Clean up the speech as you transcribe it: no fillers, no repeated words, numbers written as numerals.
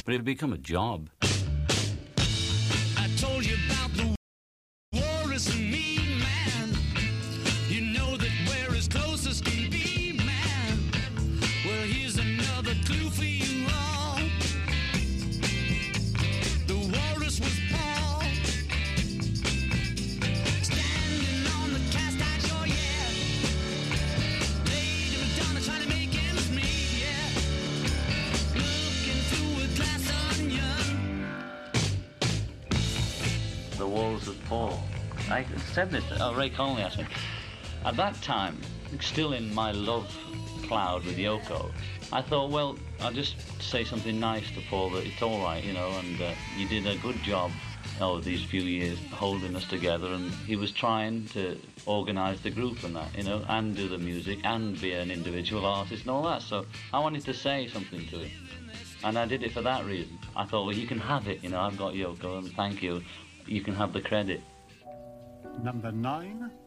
But it'd become a job. I told you about the walrus and me, man. You know that we're as close as can be, man. Well, here's another clue for you all. The walrus was Paul, standing on the cast iron shore, yeah. Lady Madonna trying to make ends meet, yeah. Looking through a glass onion. The Walls of Paul. I said this, Ray Connolly asked me. At that time, still in my love cloud with Yoko, I thought, well, I'll just say something nice to Paul, that it's all right, you know, and you did a good job these few years holding us together, and he was trying to organise the group and that, you know, and do the music and be an individual artist and all that, so I wanted to say something to him. And I did it for that reason. I thought, well, you can have it, you know, I've got Yoko, and thank you. You can have the credit. Number 9.